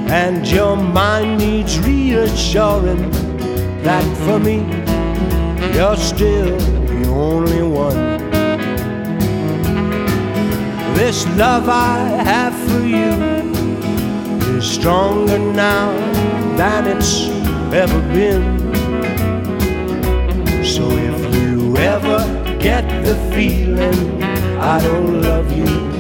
and your mind needs reassuring that for me you're still the only one. This love I have for you is stronger now than it's ever been. So if you ever get the feeling I don't love you,